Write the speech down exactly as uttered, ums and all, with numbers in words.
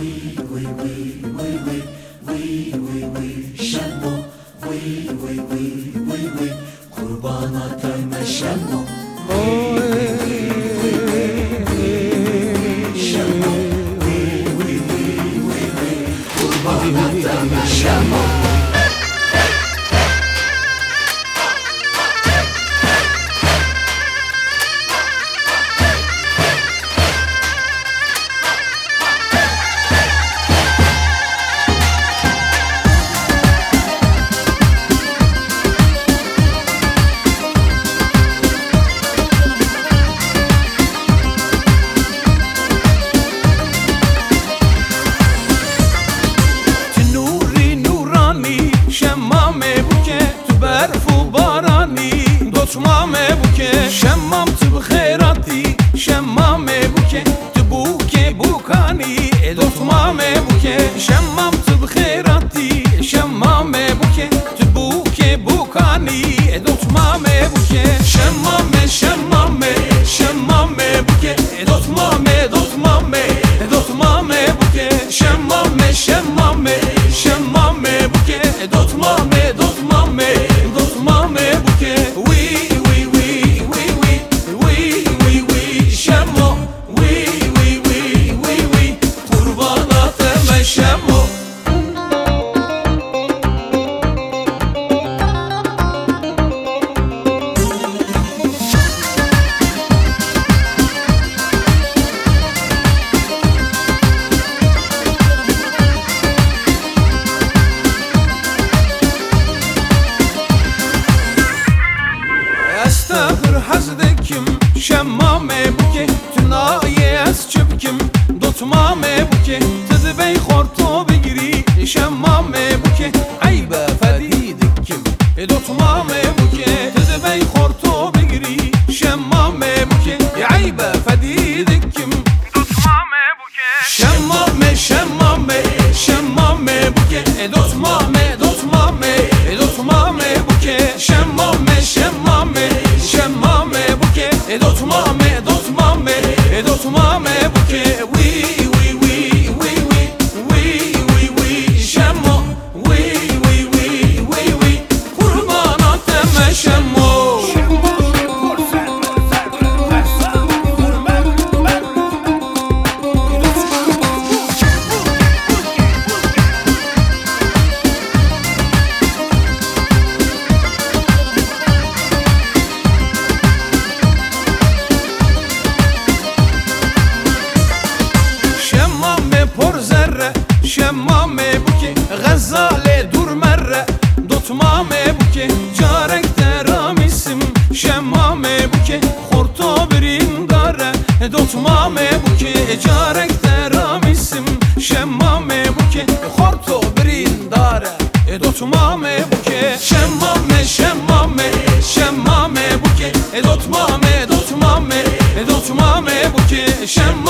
شمامه بوکه شمام تو بخیراتی شمامه بوکه تو بوکه بوکانی دوتمامه بوکه شمام تو بخیراتی شمامه بوکه تو بوکه بوکانی دوتمامه بوکه شمامه شمامه شمامه بوکه دوتمامه دوتمامه دوتمامه بوکه شمامه شمامه شمامه بوکه دوتمامه دوتمامه دوتمامه بوکه استغفر حزدكم شمامه بوكي تناي اسچبكم دوتمامه بوكي تدبي خورتو بگري شمامه بوكي عيبه فديدكم دوتمامه بوكي تدبي خورتو بگري شمامه بوكي عيبه فديدكم دوتمامه بوكي شمامه شمامه شمامه بوكي دوتمامه دوتمامه دوتمامه بوكي شمامه شمامه شمامه بوكي دوتمامه دوتمامه دوتمامه بوكي وي وي وي وي وي وي وي شمو وي وي وي وي وي قربانات شمو شمامه بوكي غزاله دور مره دوتمامه بوكي جارك دراميسم شمامه بوكي خورتو برين داره دوتمامه بوكي جارك دراميسم شمامه بوكي خورتو برين داره دوتمامه بوكي شمامه شمامه شمامه بوكي دوتمامه دوتمامه دوتمامه بوكي شمامه